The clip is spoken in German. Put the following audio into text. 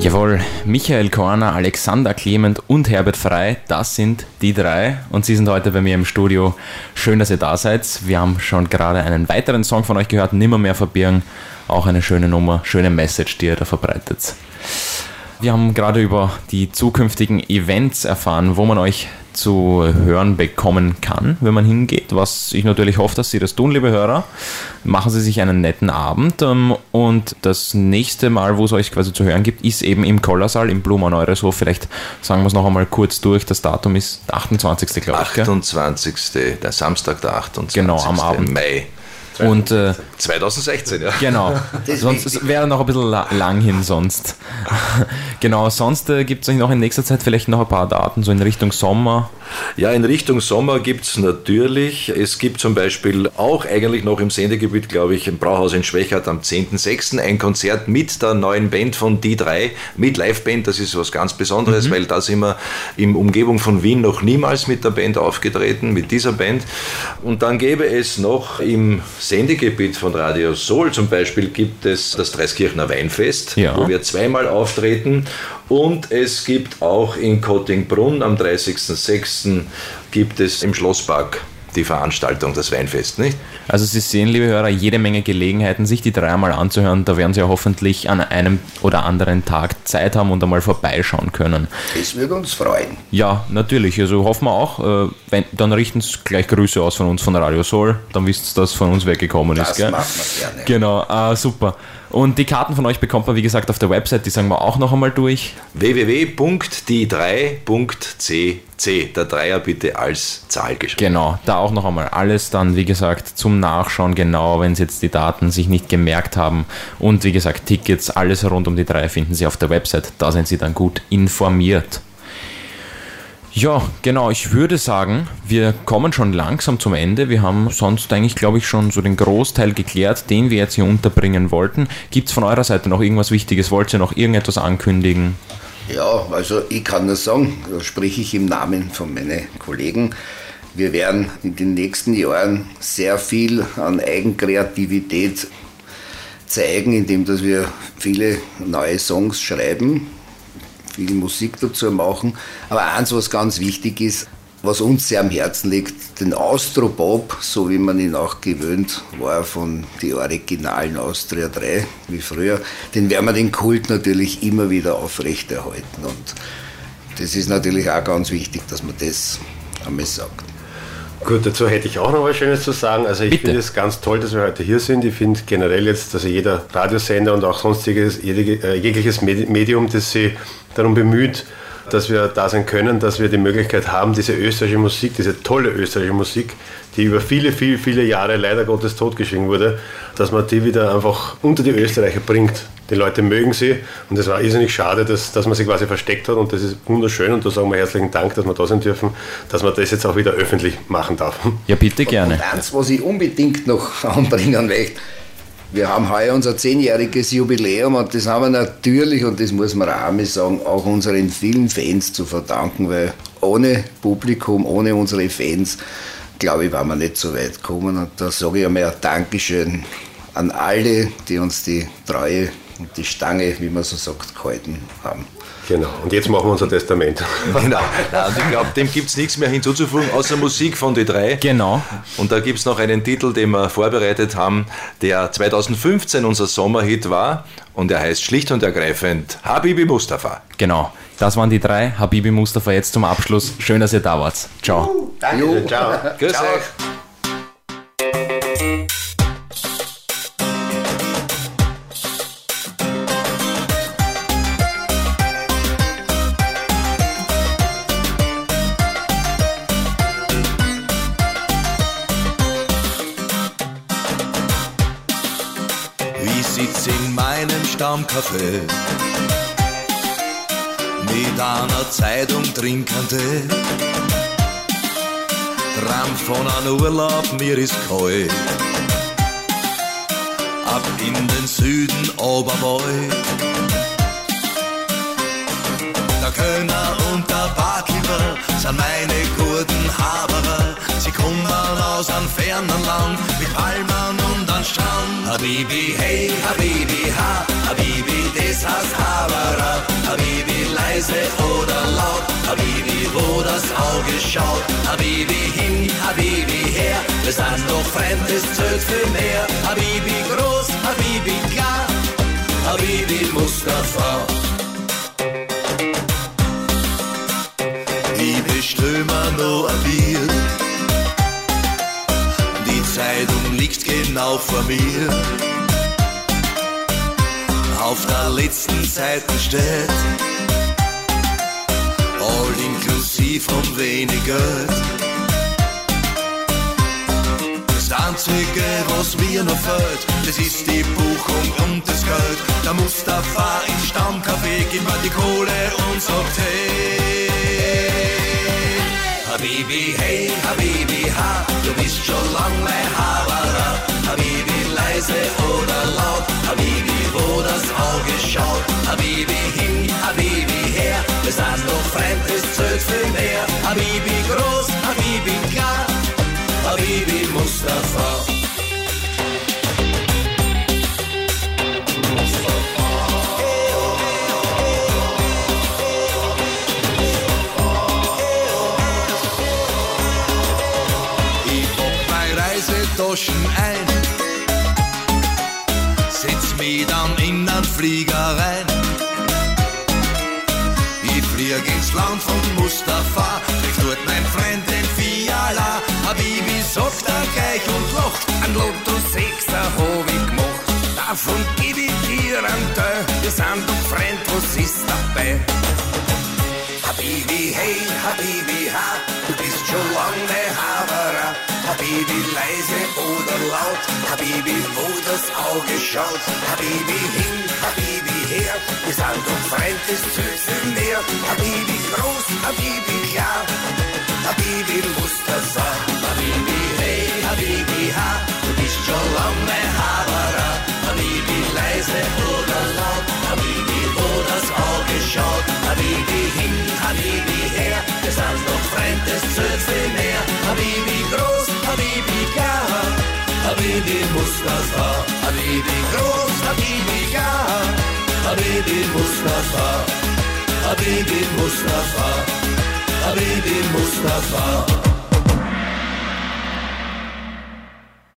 Jawohl, Michael Korner, Alexander Clement und Herbert Frey, das sind die drei und sie sind heute bei mir im Studio. Schön, dass ihr da seid. Wir haben schon gerade einen weiteren Song von euch gehört, Nimmermehr verbirgen. Auch eine schöne Nummer, schöne Message, die ihr da verbreitet. Wir haben gerade über die zukünftigen Events erfahren, wo man euch zu hören bekommen kann, wenn man hingeht, was ich natürlich hoffe, dass Sie das tun, liebe Hörer. Machen Sie sich einen netten Abend und das nächste Mal, wo es euch quasi zu hören gibt, ist eben im Kollersaal im Blumenau-Eureshof. Vielleicht sagen wir es noch einmal kurz durch, das Datum ist der 28. glaube ich. 28. Der Samstag, der 28. Genau, am Abend. Mai. Und 2016, ja. Genau, sonst wäre noch ein bisschen lang hin sonst. Genau, sonst gibt es noch in nächster Zeit vielleicht noch ein paar Daten, so in Richtung Sommer. Ja, in Richtung Sommer gibt es natürlich, es gibt zum Beispiel auch eigentlich noch im Sendegebiet, glaube ich, im Brauhaus in Schwechat am 10.06. ein Konzert mit der neuen Band von die drei, mit Liveband, das ist was ganz Besonderes, weil da sind wir in Umgebung von Wien noch niemals mit der Band aufgetreten, mit dieser Band. Und dann gäbe es noch im Sendegebiet von Radio Soul zum Beispiel gibt es das Dreiskirchner Weinfest, wo wir zweimal auftreten, und es gibt auch in Kottingbrunn am 30.06. gibt es im Schlosspark die Veranstaltung, das Weinfest, nicht? Also Sie sehen, liebe Hörer, jede Menge Gelegenheiten, sich die drei einmal anzuhören. Da werden Sie ja hoffentlich an einem oder anderen Tag Zeit haben und einmal vorbeischauen können. Das würde uns freuen. Ja, natürlich. Also hoffen wir auch. Dann richten Sie gleich Grüße aus von uns von Radio Soul. Dann wisst ihr, dass von uns weggekommen ist. Das machen wir gerne. Genau, super. Und die Karten von euch bekommt man, wie gesagt, auf der Website, die sagen wir auch noch einmal durch. www.die3.cc, der Dreier bitte als Zahl geschrieben. Genau, da auch noch einmal alles dann, wie gesagt, zum Nachschauen, genau, wenn Sie jetzt die Daten sich nicht gemerkt haben. Und wie gesagt, Tickets, alles rund um die drei finden Sie auf der Website, da sind Sie dann gut informiert. Ja, genau, ich würde sagen, wir kommen schon langsam zum Ende. Wir haben sonst eigentlich, glaube ich, schon so den Großteil geklärt, den wir jetzt hier unterbringen wollten. Gibt es von eurer Seite noch irgendwas Wichtiges? Wollt ihr noch irgendetwas ankündigen? Ja, also ich kann nur sagen, da spreche ich im Namen von meinen Kollegen, wir werden in den nächsten Jahren sehr viel an Eigenkreativität zeigen, indem dass wir viele neue Songs schreiben, viel Musik dazu machen. Aber eins, was ganz wichtig ist, was uns sehr am Herzen liegt, den Austropop, so wie man ihn auch gewöhnt war von den originalen Austria 3, wie früher, den werden wir den Kult natürlich immer wieder aufrechterhalten. Und das ist natürlich auch ganz wichtig, dass man das einmal sagt. Gut, dazu hätte ich auch noch was Schönes zu sagen. Also ich finde es ganz toll, dass wir heute hier sind. Ich finde generell jetzt, dass jeder Radiosender und auch sonstiges, jegliches Medium, das sich darum bemüht, dass wir da sein können, dass wir die Möglichkeit haben, diese österreichische Musik, diese tolle österreichische Musik, die über viele, viele, viele Jahre leider Gottes totgeschwiegen wurde, dass man die wieder einfach unter die Österreicher bringt. Die Leute mögen sie und es war irrsinnig schade, dass man sie quasi versteckt hat, und das ist wunderschön, und da sagen wir herzlichen Dank, dass wir da sein dürfen, dass man das jetzt auch wieder öffentlich machen darf. Ja, bitte gerne. Und eins, was ich unbedingt noch anbringen möchte, wir haben heuer unser 10-jähriges Jubiläum, und das haben wir natürlich, und das muss man auch einmal sagen, auch unseren vielen Fans zu verdanken, weil ohne Publikum, ohne unsere Fans, glaube ich, waren wir nicht so weit gekommen. Und da sage ich einmal ein Dankeschön an alle, die uns die Treue und die Stange, wie man so sagt, gehalten haben. Genau, und jetzt machen wir unser Testament. Genau, und ich glaube, dem gibt es nichts mehr hinzuzufügen, außer Musik von die drei. Genau. Und da gibt es noch einen Titel, den wir vorbereitet haben, der 2015 unser Sommerhit war, und er heißt schlicht und ergreifend Habibi Mustafa. Genau, das waren die drei. Habibi Mustafa jetzt zum Abschluss. Schön, dass ihr da wart. Ciao. Danke. Ciao. Grüß euch. Ich sitz in meinem Stammcafé mit einer Zeitung trinkende, träum von einem Urlaub, mir ist kalt, ab in den Süden Oberwald. Der Kölner und der Barkeeper sind meine guten Haberer. Sie kommen aus einem fernen Land mit Palmen und einem Strand. Habibi, hey, Habibi, ha, Habibi, das heißt Haberer. sind doch fremd, es zählt viel mehr. Habibi groß, Habibi klar, Habibi Mustafa. Ich bestell mir noch ein Bier, die Zeitung liegt genau vor mir. Auf der letzten Seite steht all inklusiv um wenig Geld. Das Einzige, was mir noch fehlt, das ist die Buchung und das Geld. Der Mustafa im Stammcafé gibt mir die Kohle und sagt hey. Habibi, hey, Habibi, ha, du bist schon lang mein Haberer. Habibi, leise oder laut, Habibi, wo das Auge schaut. Habibi hin, Habibi her, wir sind doch fremd, es zählt viel mehr. Habibi groß, Habibi klar, Habibi Mustafa. Taschen ein, setz mich dann in einen Flieger rein. Ich flieg ins Land von Mustafa, trifft dort mein Freund den Fiala. Habibi sagt er gleich und lacht, ein Lotto 6er hab ich gemacht. Davon gib ich dir einen Teil, wir sind doch Freund, was ist dabei? Habibi, hey, Habibi, ha, du bist schon lang mein Haberer. Habibi, leise oder laut, Habibi, wo das Auge schaut. Habibi hin, Habibi her, wir sind doch fremd, es zählt viel mehr. Habibi groß, Habibi klar, Habibi Mustafa. Habibi, hey, Habibi, ha, du bist schon lang mein Haberer. Habibi, leise oder laut, Habibi, wo das Auge schaut. Habibi hin, Habibi her, wir sind doch fremd, es zählt viel mehr. Habibi groß, Habibi klar, Habibi Mustafa. Habibi groß, Habibi klar, Habibi Mustafa. Habibi Mustafa, Habibi Mustafa.